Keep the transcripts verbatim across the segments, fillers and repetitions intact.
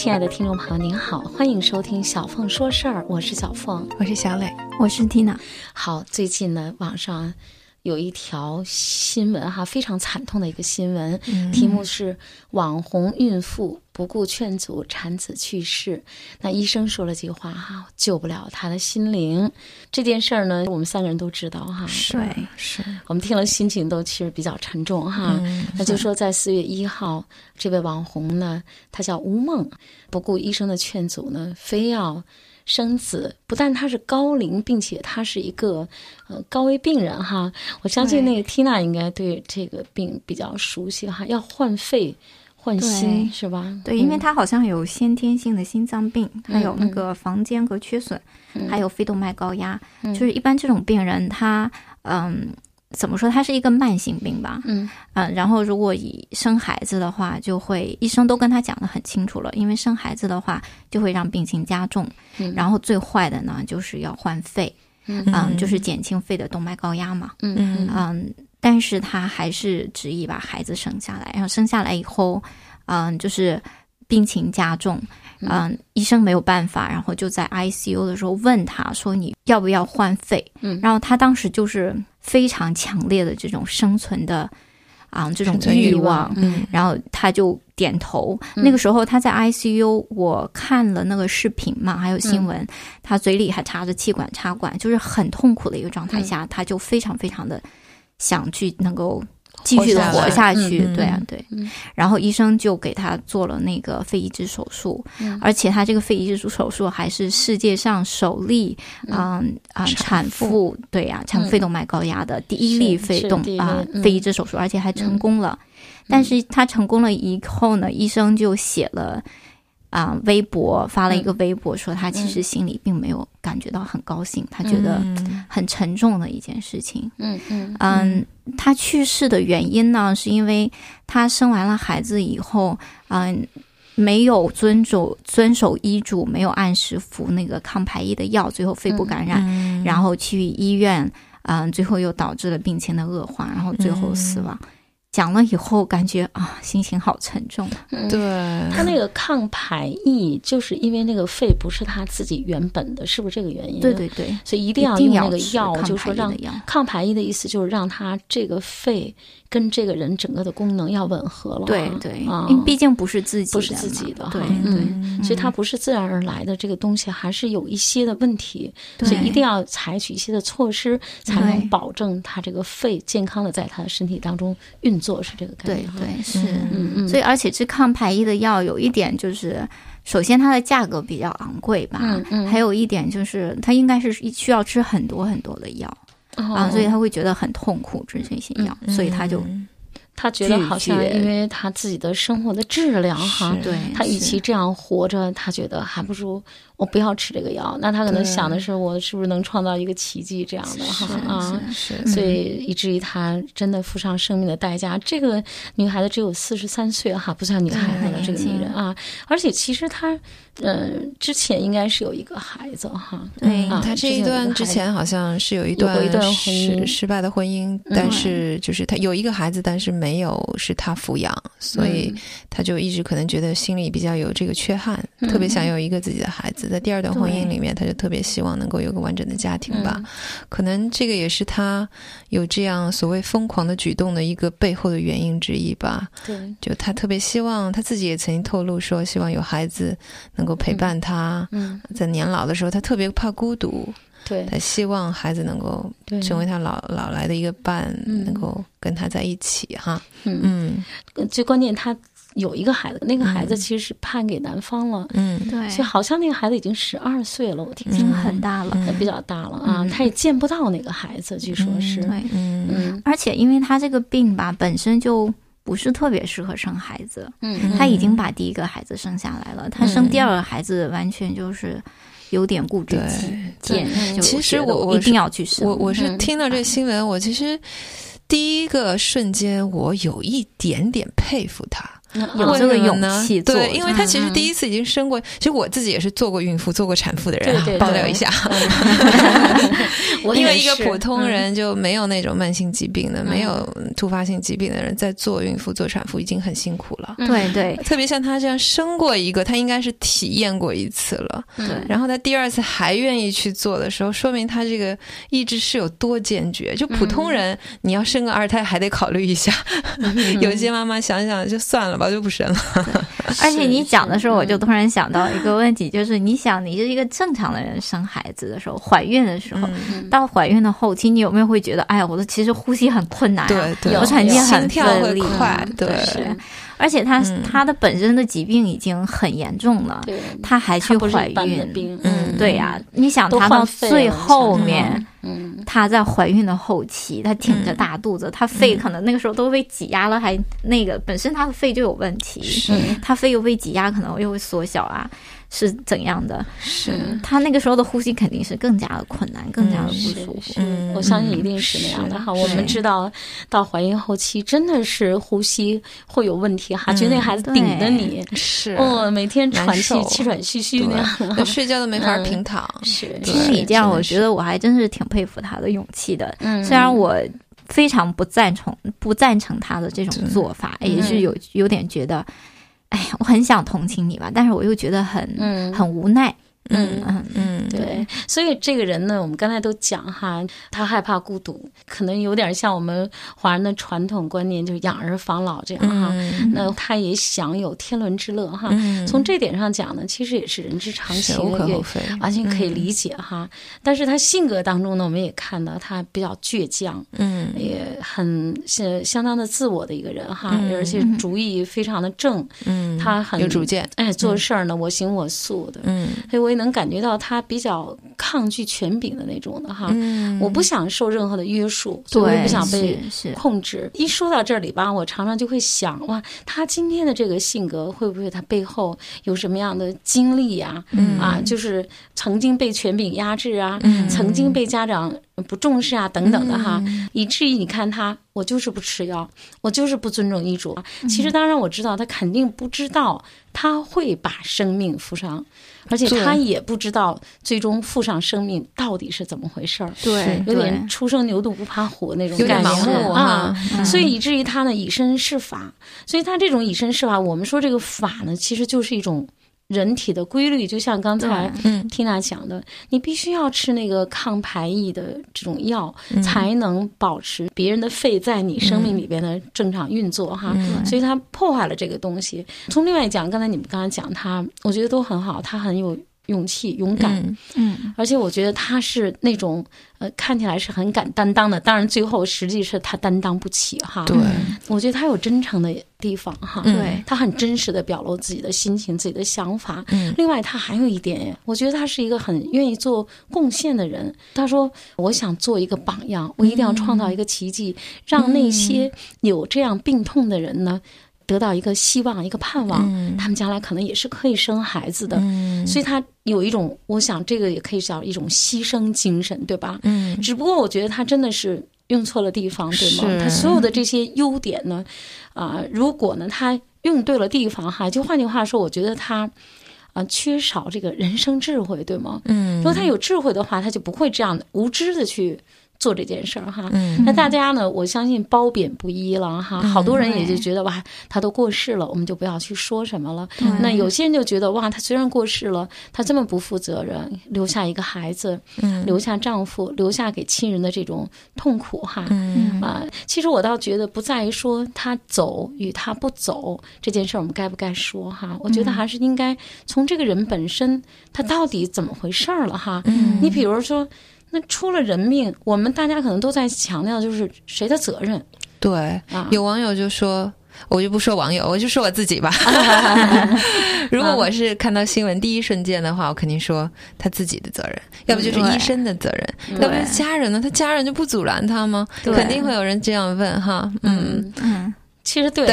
亲爱的听众朋友您好，欢迎收听小凤说事儿，我是小凤， 我是小磊， 我是 Tina。 好，最近呢网上有一条新闻哈，非常惨痛的一个新闻、嗯、题目是网红孕妇不顾劝阻产子去世，那医生说了句话哈，救不了她的心灵。这件事儿呢我们三个人都知道哈， 对， 是我们听了心情都其实比较沉重哈、嗯、那就说在四月一号这位网红呢，她叫吴梦，不顾医生的劝阻呢，非要生子，不但他是高龄，并且他是一个呃高危病人哈。我相信那个 Tina 应该对这个病比较熟悉哈，要换肺换心是吧？ 对，因为他好像有先天性的心脏病，他、嗯、有那个房间隔缺损、嗯、还有肺动脉高压、嗯、就是一般这种病人他嗯怎么说，它是一个慢性病吧，嗯嗯，然后如果以生孩子的话，就会医生都跟他讲得很清楚了，因为生孩子的话就会让病情加重，嗯，然后最坏的呢就是要换肺，嗯嗯，就是减轻肺的动脉高压嘛，嗯嗯嗯，但是他还是执意把孩子生下来，然后生下来以后，嗯，就是病情加重。嗯，医生没有办法，然后就在 I C U 的时候问他说你要不要换肺，嗯，然后他当时就是非常强烈的这种生存的啊、嗯、这种欲望，嗯，然后他就点头、嗯、那个时候他在 I C U 我看了那个视频嘛还有新闻、嗯、他嘴里还插着气管插管，就是很痛苦的一个状态下、嗯、他就非常非常的想去能够继续的活下去，对啊，对、嗯，然后医生就给他做了那个肺移植手术、嗯，而且他这个肺移植手术还是世界上首例，嗯啊、呃、产妇对呀、啊、产肺动脉高压的第一例肺动啊、呃、肺移植手术，而且还成功了、嗯。但是他成功了以后呢，医生就写了啊、呃、微博发了一个微博说他其实心里并没有感觉到很高兴，嗯、他觉得很沉重的一件事情。嗯嗯嗯。他去世的原因呢，是因为他生完了孩子以后，嗯，没有遵守遵守医嘱，没有按时服那个抗排异的药，最后肺部感染，嗯、然后去医院，嗯，最后又导致了病情的恶化，然后最后死亡。嗯，讲了以后感觉啊心情好沉重、 嗯、对，他那个抗排异就是因为那个肺不是他自己原本的，是不是这个原因？ 对对对， 所以一定要用那个药，就是说让抗排异的意思就是让他这个肺跟这个人整个的功能要吻合了。 对对、啊、因为毕竟不是自己的， 不是自己的， 对嗯对、 嗯，所以它不是自然而来的，这个东西还是有一些的问题，所以一定要采取一些的措施，才能保证他这个肺健康的在他的身体当中运作，是这个概念。 对对是， 嗯嗯， 所以而且吃抗排异的药有一点就是，首先它的价格比较昂贵吧，嗯嗯，还有一点就是它应该是需要吃很多很多的药、哦、啊，所以他会觉得很痛苦吃这些药、嗯，所以他就。 他觉得好像因为他自己的生活的质量哈， 对， 他与其这样活着，他觉得还不如我不要吃这个药。那他可能想的是，我是不是能创造一个奇迹这样的哈啊？ 是， 所以以至于他真的付上生命的代价。这个女孩子只有四十三岁哈，不算女孩子了，这个女人啊，而且其实她呃之前应该是有一个孩子哈， 对，啊、他这一段之前好像是有一段有一段婚姻失败的婚姻，嗯、但是就是他有一个孩子，但是没。没有是他抚养，所以他就一直可能觉得心里比较有这个缺憾、嗯、特别想有一个自己的孩子。在第二段婚姻里面，他就特别希望能够有个完整的家庭吧、嗯、可能这个也是他有这样所谓疯狂的举动的一个背后的原因之一吧。 对， 就他特别希望，他自己也曾经透露说希望有孩子能够陪伴他、嗯、在年老的时候他特别怕孤独， 对， 他希望孩子能够成为他老老来的一个伴、嗯、能够跟他在一起哈。 嗯，最关键他有一个孩子，那个孩子其实是判给男方了， 嗯，对， 所以好像那个孩子已经十二岁了，我听已经很大了， 嗯、比较大了啊、嗯，他也见不到那个孩子，据说是， 对，嗯嗯，而且因为他这个病吧本身就不是特别适合生孩子，嗯，他已经把第一个孩子生下来了，他生第二个孩子完全就是有点固执己见， 其实我一定要去生。 我我是听到这新闻、嗯，我其实第一个瞬间我有一点点佩服他， 有这个勇气做。 对，因为他其实第一次已经生过，嗯、其实我自己也是做过孕妇、做过产妇的人， 对对对爆料一下。 我因为一个普通人就没有那种慢性疾病的、嗯、没有突发性疾病的人，在做孕妇、做产妇已经很辛苦了。 对对， 特别像他这样生过一个，他应该是体验过一次了。 对， 然后他第二次还愿意去做的时候，说明他这个意志是有多坚决。就普通人，嗯、你要生个二胎还得考虑一下。嗯、有些妈妈想想就算了吧，就不生了。 而且你讲的时候，我就突然想到一个问题，就是你想，你是一个正常的人生孩子的时候，怀孕的时候，嗯、到怀孕的后期，你有没有会觉得，哎呀，我的其实呼吸很困难、啊， 对对， 我产经很费力， 快，对。 对，而且他、嗯、他的本身的疾病已经很严重了，他还去怀孕， 嗯， 对呀、啊，你想他到最后面，嗯，他在怀孕的后期，他挺着大肚子，嗯、他肺可能那个时候都被挤压了，还那个本身他的肺就有问题，他肺又被挤压，可能又会缩小啊。是怎样的？ 是他那个时候的呼吸肯定是更加的困难，更加的不舒服。 嗯，我相信一定是那样的哈。我们知道，到怀孕后期真的是呼吸会有问题哈，觉得那孩子顶着你， 是哦，每天喘气、气喘吁吁那样的， 睡觉都没法平躺。 是， 听你这样，我觉得我还真是挺佩服他的勇气的。嗯，虽然我非常不赞成不赞成他的这种做法，也是有有点觉得。哎呀，我很想同情你吧，但是我又觉得很、嗯、很无奈。 嗯嗯嗯， 对，所以这个人呢，我们刚才都讲哈，他害怕孤独，可能有点像我们华人的传统观念，就是养儿防老这样哈。嗯、那他也享有天伦之乐哈。嗯、从这点上讲呢，其实也是人之常情， 无可厚非， 完全可以理解哈。嗯、但是他性格当中呢，我们也看到他比较倔强，嗯，也很是相当的自我的一个人哈，嗯、而且主意非常的正，嗯，他很有主见， 哎，做事儿呢、嗯、我行我素的，嗯，所以我也能感觉到他比较抗拒权柄的那种的哈，嗯、我不想受任何的约束，所以我也不想被控制。一说到这里吧，我常常就会想，哇，他今天的这个性格会不会他背后有什么样的经历呀、啊？嗯、啊，就是曾经被权柄压制啊，嗯、曾经被家长不重视啊，等等的哈，嗯、以至于你看他，我就是不吃药，我就是不尊重医嘱。其实当然我知道他肯定不知道他会把生命付上。而且他也不知道最终付上生命到底是怎么回事儿， 对， 有点初生牛犊不怕虎那种感觉， 有点盲目啊，嗯、所以以至于他呢以身试法，所以他这种以身试法，我们说这个法呢，其实就是一种人体的规律，就像刚才缇娜讲的，你必须要吃那个抗排异的这种药，嗯、才能保持别人的肺在你生命里边的正常运作哈。嗯、所以他破坏了这个东西。从另外讲，刚才你们刚才讲他，我觉得都很好，他很有勇气、勇敢，嗯，嗯而且我觉得他是那种呃，看起来是很敢担当的，当然最后实际是他担当不起哈。 对， 我觉得他有真诚的地方哈， 对， 他很真实的表露自己的心情、自己的想法。嗯，另外他还有一点，我觉得他是一个很愿意做贡献的人。他说：“我想做一个榜样，我一定要创造一个奇迹，嗯、让那些有这样病痛的人呢。”得到一个希望，一个盼望，嗯、他们将来可能也是可以生孩子的，嗯、所以他有一种，我想这个也可以叫一种牺牲精神，对吧？嗯，只不过我觉得他真的是用错了地方，对吗？他所有的这些优点呢，啊、呃，如果呢他用对了地方哈，就换句话说，我觉得他啊、呃、缺少这个人生智慧，对吗？嗯，如果他有智慧的话，他就不会这样无知的去做这件事儿哈，嗯、那大家呢？我相信褒贬不一了哈，嗯、好多人也就觉得哇，他都过世了，我们就不要去说什么了。嗯、那有些人就觉得哇，他虽然过世了，他这么不负责任，留下一个孩子，嗯、留下丈夫，留下给亲人的这种痛苦哈。嗯、啊，其实我倒觉得不在于说他走与他不走这件事儿，我们该不该说哈？我觉得还是应该从这个人本身，他到底怎么回事儿了哈？嗯、你比如说。那出了人命，我们大家可能都在强调就是谁的责任。 对，啊、有网友就说，我就不说网友，我就说我自己吧。如果我是看到新闻第一瞬间的话，我肯定说他自己的责任，要不就是医生的责任，要不就是家人呢？他家人就不阻拦他吗？肯定会有人这样问哈。嗯嗯， 其实对。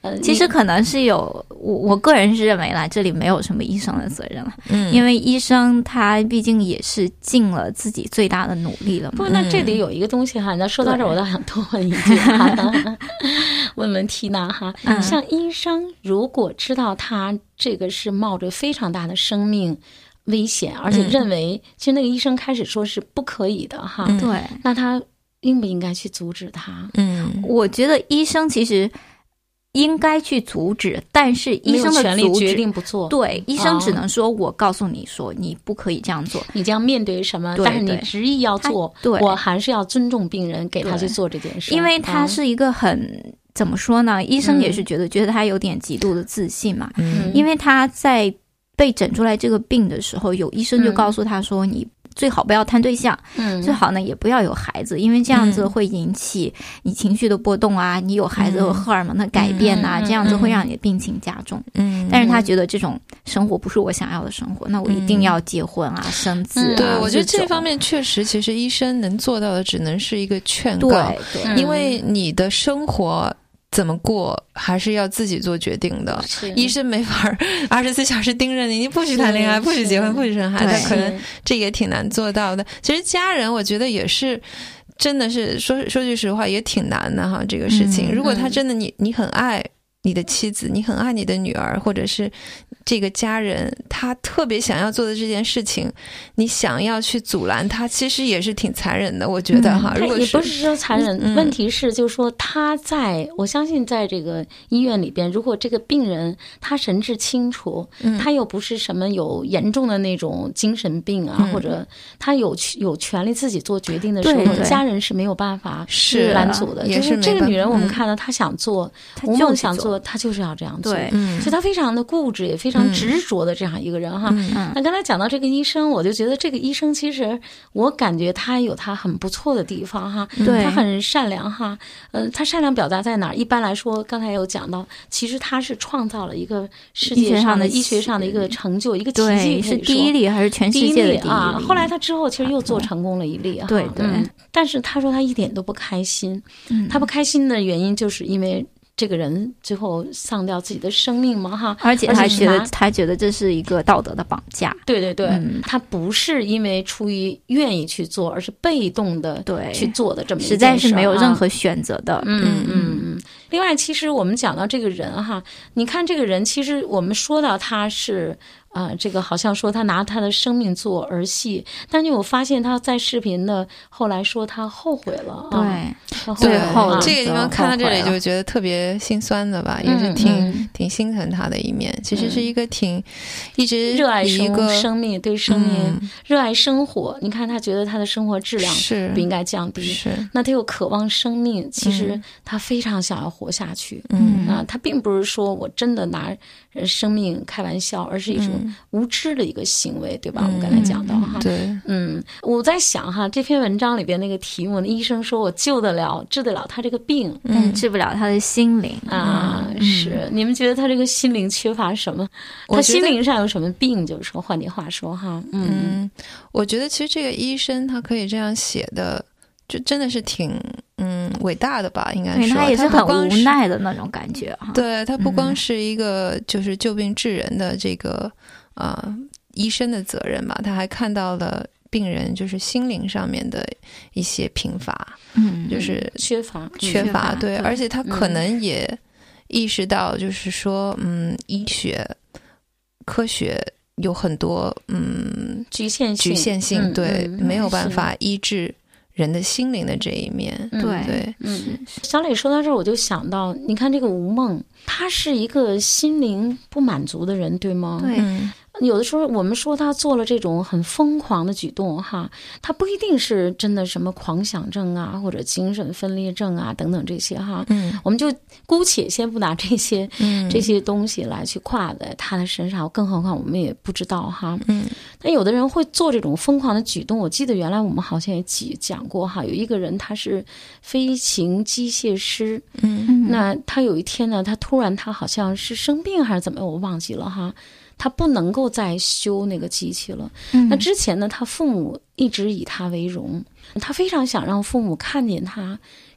呃， 其实可能是有我我个人是认为啦，这里没有什么医生的责任了，嗯，因为医生他毕竟也是尽了自己最大的努力了嘛。 不，那这里有一个东西哈，那说到这儿，我倒想多问一句哈，问问缇娜哈，嗯、像医生如果知道他这个是冒着非常大的生命危险，而且认为、嗯、其实那个医生开始说是不可以的哈， 嗯、对， 那他应不应该去阻止他？ 嗯，我觉得医生其实应该去阻止，但是医生的权利决定不做。 对，医生只能说我告诉你说你不可以这样做， 你将面对什么，但是你执意要做，对，我还是要尊重病人，给他去做这件事。 因为他是一个很、嗯、怎么说呢？医生也是觉得、嗯、觉得他有点极度的自信嘛，嗯，因为他在被诊出来这个病的时候，有医生就告诉他说、嗯、你最好不要谈对象，嗯，最好呢也不要有孩子，因为这样子会引起你情绪的波动啊，嗯、你有孩子有荷尔蒙的改变啊，嗯、这样子会让你的病情加重。嗯，但是他觉得这种生活不是我想要的生活，那我一定要结婚啊、嗯、生子啊。 对，我觉得这方面确实，其实医生能做到的只能是一个劝告，对对，因为你的生活怎么过还是要自己做决定的，医生没法二十四小时盯着你，你不许谈恋爱，不许结婚，不许生孩子，可能这也挺难做到的。其实家人我觉得也是真的是说说句实话也挺难的哈，这个事情、嗯、如果他真的你你很爱你的妻子，你很爱你的女儿，或者是这个家人他特别想要做的这件事情，你想要去阻拦他，其实也是挺残忍的，我觉得哈、嗯、如果是也不是说残忍、嗯、问题是就是说他在我相信在这个医院里边，如果这个病人他神志清楚、嗯、他又不是什么有严重的那种精神病啊、嗯、或者他有有权利自己做决定的时候，家人是没有办法是拦阻的，就是这个女人我们看到她想做吴梦想做，她就是要这样做，对，嗯，所以她非常的固执，也非常执着的这样一个人哈。嗯、那刚才讲到这个医生，我就觉得这个医生其实我感觉他有他很不错的地方哈， 对， 他很善良哈。呃，他善良表达在哪儿？一般来说，刚才有讲到，其实他是创造了一个世界上的医学上的一个成就，一个奇迹， 是第一例还是全世界的第一例啊？后来他之后其实又做成功了一例哈， 对对、 嗯。但是他说他一点都不开心，嗯、他不开心的原因就是因为这个人最后丧掉自己的生命嘛哈， 而且他觉得他觉得这是一个道德的绑架。 对对对、嗯，他不是因为出于愿意去做，而是被动的对去做的这么一件事， 实在是没有任何选择的。 嗯嗯嗯嗯。另外，其实我们讲到这个人哈，你看这个人，其实我们说到他是。啊、呃，这个好像说他拿他的生命做儿戏，但是我发现他在视频的后来说他后悔了， 对， 最后、 啊、这个地方看到这里就觉得特别心酸的吧，也是挺、 嗯、 挺心疼他的一面。其实是一个挺、嗯、一直热爱一个生命，对生命、嗯、热爱生活。你看他觉得他的生活质量是不应该降低， 是那他又渴望生命，其实他非常想要活下去。 嗯啊，他并不是说我真的拿生命开玩笑，而是一种无知的一个行为，对吧？ 嗯、 我们刚才讲到哈， 对， 嗯，我在想哈，这篇文章里边那个题目，那医生说我救得了、治得了他这个病， 但是治不了他的心灵啊。 嗯、 是，你们觉得他这个心灵缺乏什么？他心灵上有什么病？就是说，换句话说哈，嗯， 嗯我觉得其实这个医生他可以这样写的。就真的是挺嗯伟大的吧，应该说他也是很无奈的那种感觉哈。 对，他不光是一个就是救病治人的这个啊、呃、医生的责任吧，他还看到了病人就是心灵上面的一些贫乏， 嗯， 就是缺乏缺乏，对，而且他可能也意识到，就是说嗯医学科学有很多嗯局限性， 局限性， 嗯、 对、 嗯， 没有办法医治人的心灵的这一面。 对对， 嗯，小磊说到这儿，我就想到，你看这个吴梦，他是一个心灵不满足的人，对吗？ 对。 嗯有的时候我们说他做了这种很疯狂的举动哈，他不一定是真的什么狂想症啊，或者精神分裂症啊等等这些哈。 嗯， 我们就姑且先不拿这些、 嗯、 这些东西来去挂在他的身上，更何况我们也不知道哈。 嗯， 但有的人会做这种疯狂的举动，我记得原来我们好像也讲过哈，有一个人他是飞行机械师， 嗯， 那他有一天呢，他突然他好像是生病还是怎么，我忘记了哈。他不能够再修那个机器了。 嗯、 那之前呢，他父母一直以他为荣，他非常想让父母看见他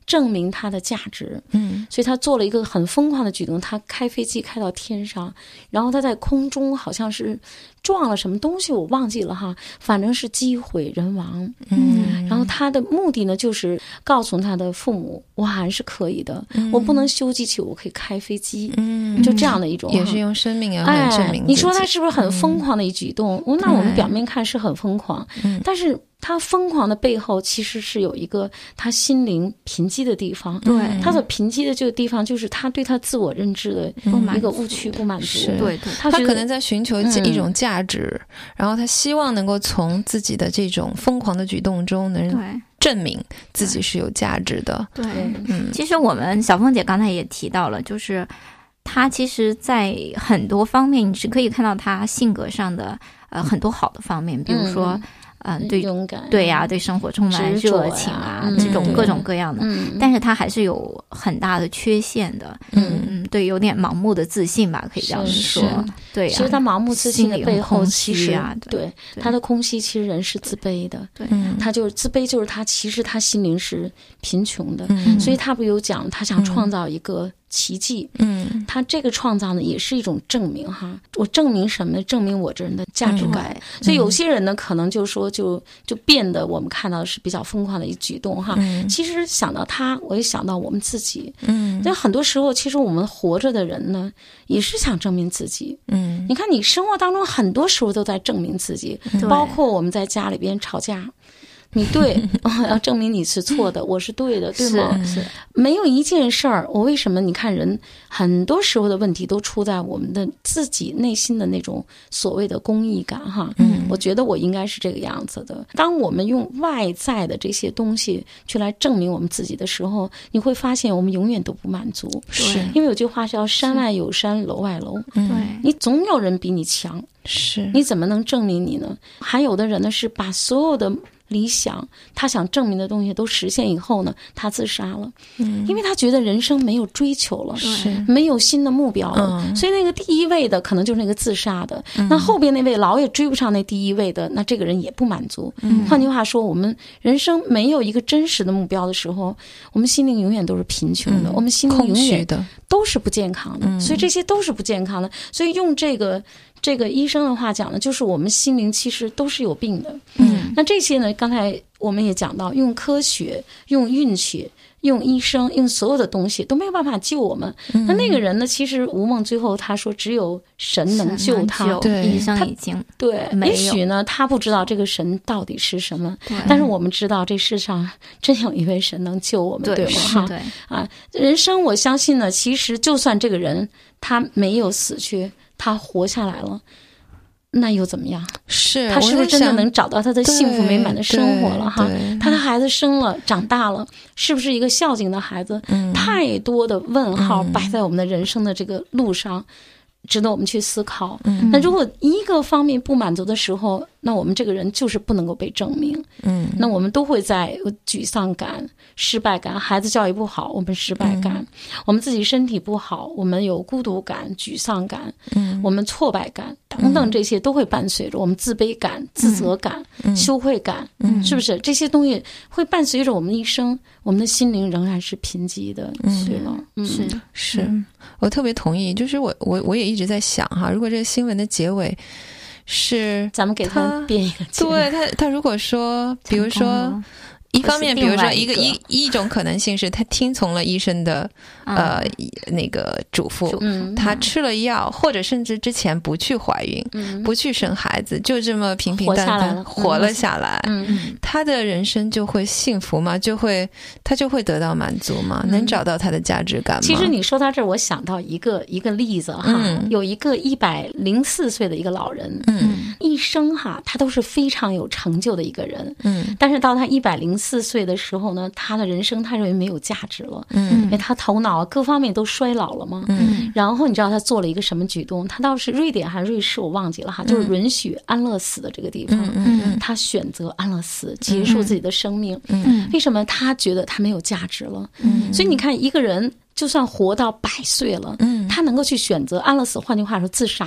证明他的价值。 嗯， 所以他做了一个很疯狂的举动，他开飞机开到天上，然后他在空中好像是撞了什么东西，我忘记了哈，反正是机毁人亡。 嗯， 然后他的目的呢，就是告诉他的父母，我还是可以的，嗯、我不能修机器，我可以开飞机。嗯，就这样的一种， 也是用生命啊来证明、哎。 你说他是不是很疯狂的一举动？嗯、那我们表面看是很疯狂，嗯、但是他疯狂的背后其实是有一个他心灵贫瘠的地方。 对， 他所贫瘠的这个地方，就是他对他自我认知的一个误区不满足。 嗯、 对对， 他可能在寻求一种价值，嗯、然后他希望能够从自己的这种疯狂的举动中能证明自己是有价值的。 对，嗯，其实我们小凤姐刚才也提到了，就是他其实在很多方面你是可以看到他性格上的呃很多好的方面，比如说。嗯嗯，对， 勇敢， 对呀、啊，对生活充满热情啊， 嗯、 这种各种各样的， 嗯、 但是他还是有很大的缺陷的，嗯嗯，对，有点盲目的自信吧，可以这样说，对、啊。 其实他盲目自信的背后，其实啊， 对他的空虚，其实人是自卑的， 对， 他就是自卑，就是他其实他心灵是贫穷的，嗯、所以他不有讲，他想创造一个。奇迹， 嗯， 他这个创造呢，也是一种证明哈。我证明什么呢？证明我这人的价值感。嗯、所以有些人呢，可能就说就就变得我们看到的是比较疯狂的一举动哈。 嗯、 其实想到他，我也想到我们自己。 嗯， 但很多时候，其实我们活着的人呢，也是想证明自己。 嗯， 你看，你生活当中很多时候都在证明自己， 嗯、 包括我们在家里边吵架。你对、哦，要证明你是错的，我是对的，对吗？ 是，是没有一件事儿，我为什么？你看人很多时候的问题都出在我们的自己内心的那种所谓的公义感哈。 嗯， 我觉得我应该是这个样子的。当我们用外在的这些东西去来证明我们自己的时候，你会发现我们永远都不满足。 是， 因为有句话叫山外有山，楼外楼。 对， 你总有人比你强， 是， 你怎么能证明你呢？还有的人呢，是把所有的理想他想证明的东西都实现以后呢，他自杀了。 嗯， 因为他觉得人生没有追求了， 是没有新的目标了。 嗯、 所以那个第一位的可能就是那个自杀的。嗯、那后边那位老也追不上那第一位的，那这个人也不满足。 嗯、 换句话说，我们人生没有一个真实的目标的时候，我们心灵永远都是贫穷的， 嗯、 我们心灵永远的都是不健康的。 嗯、 所以这些都是不健康的。所以用这个这个医生的话讲呢，就是我们心灵其实都是有病的。 嗯， 那这些呢，刚才我们也讲到，用科学、用运气、用医生、用所有的东西都没有办法救我们。 嗯、 那那个人呢，其实吴梦最后他说，只有神能救他。 对， 医生已经对，也许呢，他不知道这个神到底是什么，但是我们知道这世上真有一位神能救我们， 对吗？ 对啊，人生我相信呢，其实就算这个人他没有死去，他活下来了。那又怎么样？ 是他是不是真的能找到他的幸福美满的生活了哈？他的孩子生了长大了，是不是一个孝敬的孩子？ 嗯、 太多的问号摆在我们的人生的这个路上，值得我们去思考。 嗯、 那如果一个方面不满足的时候，那我们这个人就是不能够被证明。 嗯， 那我们都会在沮丧感、失败感，孩子教育不好，我们失败感； 嗯、 我们自己身体不好，我们有孤独感、沮丧感； 嗯、 我们挫败感等等，这些都会伴随着我们自卑感、嗯、自责感、 嗯、 羞愧感， 嗯、 是不是？这些东西会伴随着我们一生，我们的心灵仍然是贫瘠的， 嗯、 对吗？嗯、 是是，嗯、我特别同意。就是我我我也一直在想哈，如果这个新闻的结尾。是， 咱们给他编一个结尾。 对他，他如果说，比如说，一方面，比如说一个一一种可能性是他听从了医生的、嗯、呃那个嘱咐， 嗯， 他吃了药，或者甚至之前不去怀孕， 嗯， 不去生孩子，就这么平平淡淡活了下来， 嗯， 他的人生就会幸福吗？就会他就会得到满足吗？ 嗯、 能找到他的价值感吗？ 其实你说到这儿，我想到一个一个例子哈， 嗯、 有一个一百零四岁的一个老人， 嗯， 一生哈，他都是非常有成就的一个人， 嗯， 但是到他一百零四岁的时候呢，他的人生他认为没有价值了， 嗯， 因为他头脑各方面都衰老了嘛， 嗯， 然后你知道他做了一个什么举动？他倒是瑞典还是瑞士，我忘记了哈，就是允许安乐死的这个地方， 嗯嗯， 他选择安乐死，结束自己的生命， 嗯， 为什么？他觉得他没有价值了， 嗯， 所以你看一个人。就算活到百岁了， 嗯， 他能够去选择安乐死，换句话说自杀吗？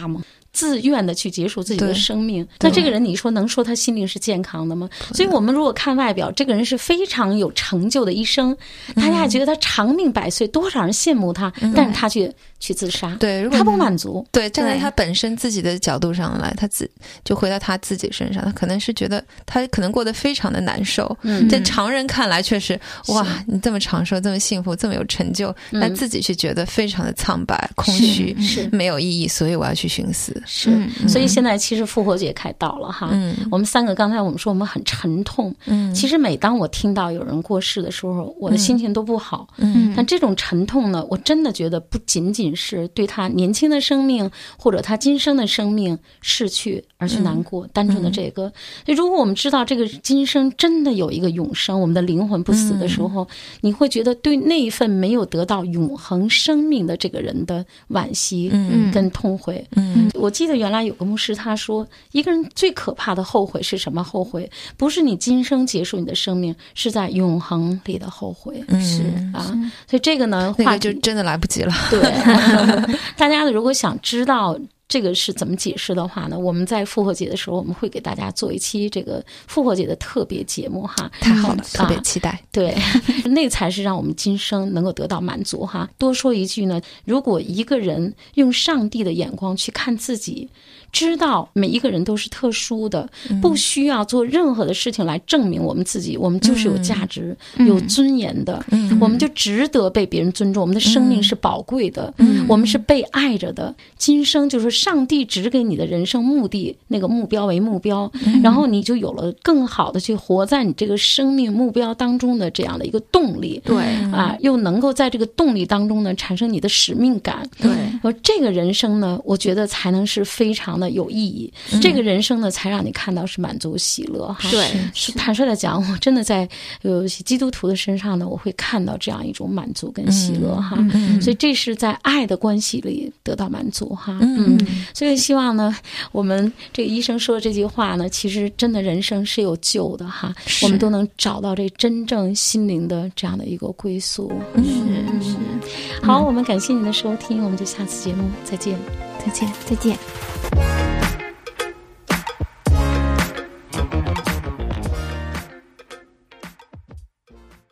自愿的去结束自己的生命。那这个人你说能说他心灵是健康的吗？所以我们如果看外表，这个人是非常有成就的医生，大家也觉得他长命百岁，多少人羡慕他，嗯、但是他去去自杀， 对， 他不满足。 对，站在他本身自己的角度上来，他自就回到他自己身上，他可能是觉得他可能过得非常的难受。嗯，在常人看来确实，哇，你这么长寿，这么幸福，这么有成就，那、嗯、自己是觉得非常的苍白、空虚，是没有意义，所以我要去寻死。 是，嗯、所以现在其实复活节快到了哈。嗯，我们三个刚才我们说我们很沉痛。嗯，其实每当我听到有人过世的时候，我的心情都不好。嗯，但这种沉痛呢，我真的觉得不仅仅是对他年轻的生命或者他今生的生命逝去而去难过，嗯、单纯的这个。所以如果我们知道这个今生真的有一个永生，我们的灵魂不死的时候，嗯、你会觉得对那一份没有得到永恒生命的这个人的惋惜跟痛悔。嗯，我记得原来有个牧师他说，一个人最可怕的后悔是什么？后悔不是你今生结束你的生命，是在永恒里的后悔。嗯、是啊，所以这个呢， 那个就真的来不及了。 对，大家如果想知道这个是怎么解释的话呢，我们在复活节的时候我们会给大家做一期这个复活节的特别节目哈。 太好了，特别期待。啊、 对，那才是让我们今生能够得到满足哈。多说一句呢，如果一个人用上帝的眼光去看自己，知道每一个人都是特殊的，不需要做任何的事情来证明我们自己，我们就是有价值、嗯、有尊严的、嗯、我们就值得被别人尊重，我们的生命是宝贵的、嗯、我们是被爱着的。今生就是上帝指给你的人生目的，那个目标为目标、嗯、然后你就有了更好的去活在你这个生命目标当中的这样的一个动力。 对啊，又能够在这个动力当中呢产生你的使命感。 对， 而这个人生呢，我觉得才能是非常的有意义、嗯、这个人生呢才让你看到是满足喜乐哈。 对， 是坦率的讲，我真的在有些基督徒的身上呢，我会看到这样一种满足跟喜乐哈、嗯嗯、所以这是在爱的关系里得到满足哈。嗯，嗯所以希望呢，我们这个医生说的这句话呢，其实真的人生是有救的哈，我们都能找到这真正心灵的这样的一个归宿。 是是， 好，我们感谢您的收听，我们就下次节目再见， 再见，再见。